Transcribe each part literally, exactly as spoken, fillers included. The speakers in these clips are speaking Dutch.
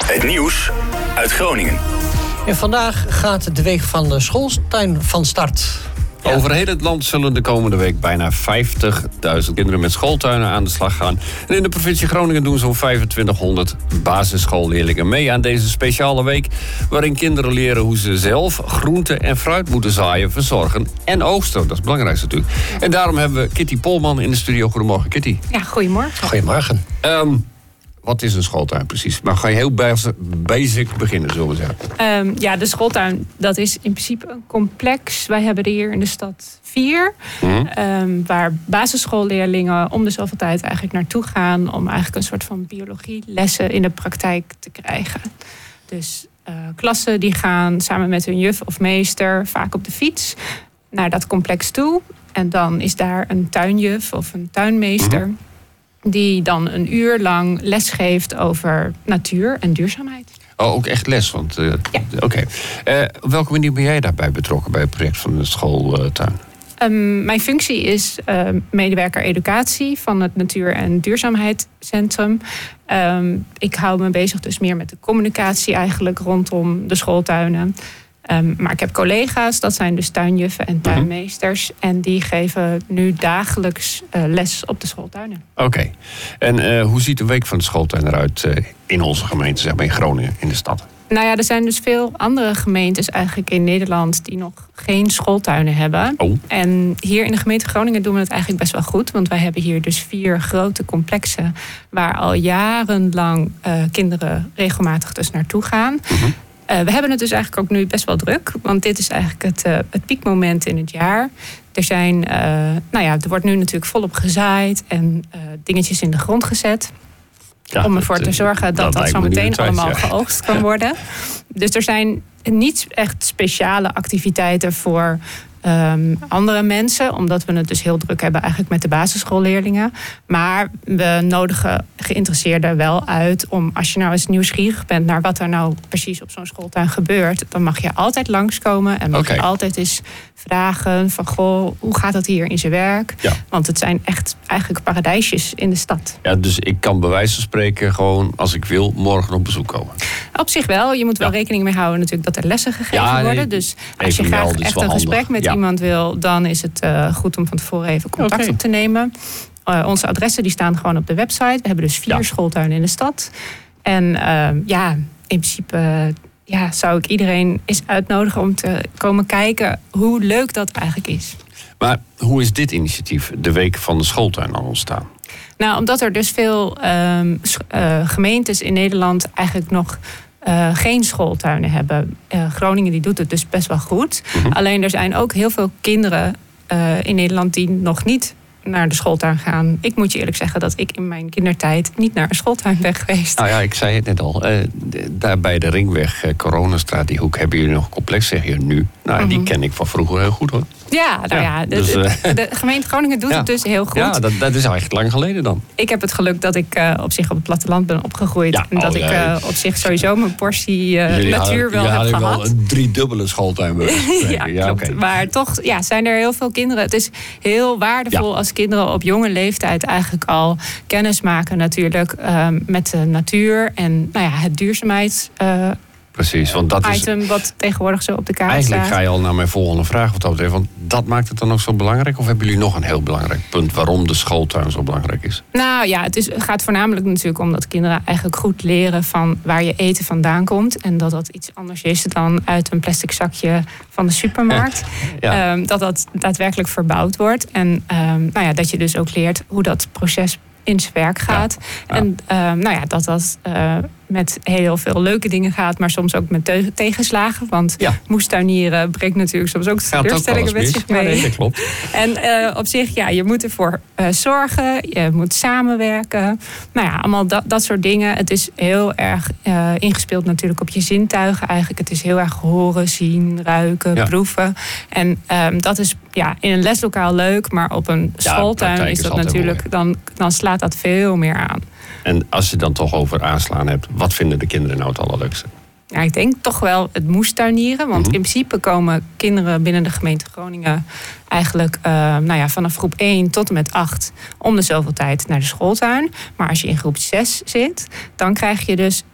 Het nieuws uit Groningen. En vandaag gaat de week van de schooltuin van start. Ja. Over heel het land zullen de komende week bijna vijftigduizend kinderen met schooltuinen aan de slag gaan. En in de provincie Groningen doen zo'n vijfentwintighonderd basisschoolleerlingen mee aan deze speciale week, waarin kinderen leren hoe ze zelf groente en fruit moeten zaaien, verzorgen en oogsten. Dat is het belangrijkste natuurlijk. En daarom hebben we Kitty Polman in de studio. Goedemorgen, Kitty. Ja, goedemorgen. Goedemorgen. Um, Wat is een schooltuin precies? Maar ga je heel basic beginnen, zullen we zeggen? Um, ja, de schooltuin, dat is in principe een complex. Wij hebben er hier in de stad vier. Mm-hmm. Um, waar basisschoolleerlingen om de zoveel tijd eigenlijk naartoe gaan, om eigenlijk een soort van biologielessen in de praktijk te krijgen. Dus uh, klassen die gaan samen met hun juf of meester, vaak op de fiets, naar dat complex toe. En dan is daar een tuinjuf of een tuinmeester, Mm-hmm. die dan een uur lang les geeft over natuur en duurzaamheid. Oh, ook echt les? Want, uh, ja. Oké. Okay. Uh, op welke manier ben jij daarbij betrokken bij het project van de schooltuin? Um, mijn functie is uh, medewerker educatie van het Natuur- en Duurzaamheidscentrum. Um, ik hou me bezig dus meer met de communicatie eigenlijk rondom de schooltuinen. Um, maar ik heb collega's, dat zijn dus tuinjuffen en tuinmeesters. Mm-hmm. En die geven nu dagelijks uh, les op de schooltuinen. Oké. Okay. En uh, hoe ziet de week van de schooltuin eruit uh, in onze gemeente, zeg maar in Groningen, in de stad? Nou ja, er zijn dus veel andere gemeentes eigenlijk in Nederland die nog geen schooltuinen hebben. Oh. En hier in de gemeente Groningen doen we het eigenlijk best wel goed. Want wij hebben hier dus vier grote complexen waar al jarenlang uh, kinderen regelmatig dus naartoe gaan. Mm-hmm. Uh, we hebben het dus eigenlijk ook nu best wel druk. Want dit is eigenlijk het, uh, het piekmoment in het jaar. Er zijn, uh, nou ja, er wordt nu natuurlijk volop gezaaid en uh, dingetjes in de grond gezet. Ja, om ervoor te zorgen dat dat, dat zo meteen allemaal ja. geoogst kan worden. Dus er zijn niet echt speciale activiteiten voor Um, andere mensen, omdat we het dus heel druk hebben eigenlijk met de basisschoolleerlingen. Maar we nodigen geïnteresseerden wel uit om, als je nou eens nieuwsgierig bent naar wat er nou precies op zo'n schooltuin gebeurt, dan mag je altijd langskomen en mag okay. je altijd eens vragen van, goh, hoe gaat het hier in zijn werk? Ja. Want het zijn echt eigenlijk paradijsjes in de stad. Ja, dus ik kan bij wijze van spreken gewoon, als ik wil, morgen op bezoek komen. Op zich wel. Je moet wel ja. rekening mee houden natuurlijk dat er lessen gegeven ja, nee, worden. Dus als je graag echt een gesprek handig. met ja. iemand wil, dan is het uh, goed om van tevoren even contact okay. op te nemen. Uh, onze adressen die staan gewoon op de website. We hebben dus vier ja. schooltuinen in de stad. En uh, ja, in principe uh, ja, zou ik iedereen eens uitnodigen om te komen kijken hoe leuk dat eigenlijk is. Maar hoe is dit initiatief, de Week van de Schooltuin, al ontstaan? Nou, omdat er dus veel um, uh, gemeentes in Nederland eigenlijk nog Uh, geen schooltuinen hebben. Uh, Groningen die doet het dus best wel goed. Mm-hmm. Alleen er zijn ook heel veel kinderen uh, in Nederland die nog niet naar de schooltuin gaan. Ik moet je eerlijk zeggen dat ik in mijn kindertijd niet naar een schooltuin ben geweest. Nou ja, ik zei het net al. Uh, daar bij de Ringweg, uh, Coronastraat, die hoek, hebben jullie nog een complex, zeg je nu. Nou, mm-hmm. die ken ik van vroeger heel goed, hoor. Ja, nou ja, ja de, dus, uh, de, de gemeente Groningen doet ja. het dus heel goed. Ja, dat, dat is al echt lang geleden dan. Ik heb het geluk dat ik uh, op zich op het platteland ben opgegroeid. Ja, en dat oh, ik uh, op zich sowieso mijn portie uh, natuur hadden, wel heb gehad. Jullie hadden wel een driedubbele schooltuin. ja, ja, klopt. Okay. Maar toch ja, zijn er heel veel kinderen. Het is heel waardevol ja. als kinderen op jonge leeftijd eigenlijk al kennis maken natuurlijk uh, met de natuur en nou ja, het duurzaamheids... Uh, Precies, want dat item is wat tegenwoordig zo op de kaart eigenlijk staat. Ga je al naar mijn volgende vraag wat dat betreft. Want dat maakt het dan ook zo belangrijk? Of hebben jullie nog een heel belangrijk punt waarom de schooltuin zo belangrijk is? Nou ja, het is, gaat voornamelijk natuurlijk om dat kinderen eigenlijk goed leren van waar je eten vandaan komt. En dat dat iets anders is dan uit een plastic zakje van de supermarkt. Ja. Um, dat dat daadwerkelijk verbouwd wordt. En um, nou ja, dat je dus ook leert hoe dat proces in zijn werk gaat. Ja. Ja. En um, nou ja, dat dat uh, met heel veel leuke dingen gaat, maar soms ook met te- tegenslagen. Want ja. moestuinieren brengt natuurlijk soms ook teleurstellingen met zich mee. Ja, nee, klopt. En uh, op zich, ja, je moet ervoor uh, zorgen, je moet samenwerken. Nou ja, allemaal dat, dat soort dingen. Het is heel erg uh, ingespeeld natuurlijk op je zintuigen eigenlijk. Het is heel erg horen, zien, ruiken, ja. proeven. En um, dat is ja, in een leslokaal leuk, maar op een ja, schooltuin is dat natuurlijk, dan, dan slaat dat veel meer aan. En als je dan toch over aanslaan hebt, wat vinden de kinderen nou het allerleukste? Ja, ik denk toch wel het moestuinieren. Want mm-hmm. in principe komen kinderen binnen de gemeente Groningen eigenlijk uh, nou ja, vanaf groep één tot en met acht om de zoveel tijd naar de schooltuin. Maar als je in groep zes zit, dan krijg je dus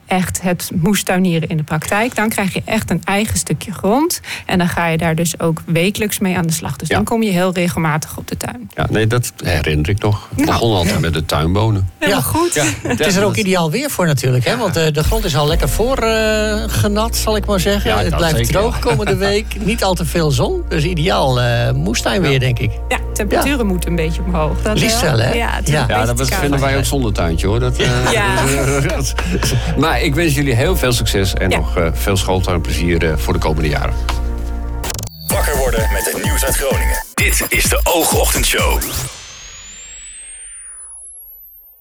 echt het moestuinieren in de praktijk. Dan krijg je echt een eigen stukje grond. En dan ga je daar dus ook wekelijks mee aan de slag. Dus ja. dan kom je heel regelmatig op de tuin. Ja, nee, dat herinner ik nog. Ik Nou, begon altijd ja. met de tuinbonen. Helemaal Ja. goed. Ja, Het is er ook ideaal weer voor natuurlijk. Hè? Want uh, de grond is al lekker voor uh, genat, zal ik maar zeggen. Ja, het dat blijft zeker, droog ja. komende week. Niet al te veel zon. Dus ideaal uh, moestuinweer, Ja. denk ik. Ja, temperaturen Ja. moeten een beetje omhoog. Dat Liefst wel, hè? Ja, het is Ja. een Ja, beetje dat te vinden koud. wij ook zonder tuintje, hoor. Dat, uh, Ja. maar ik wens jullie heel veel succes en Ja. nog uh, veel schooltuinplezier uh, voor de komende jaren. Wakker worden met het nieuws uit Groningen. Dit is de Oogochtendshow.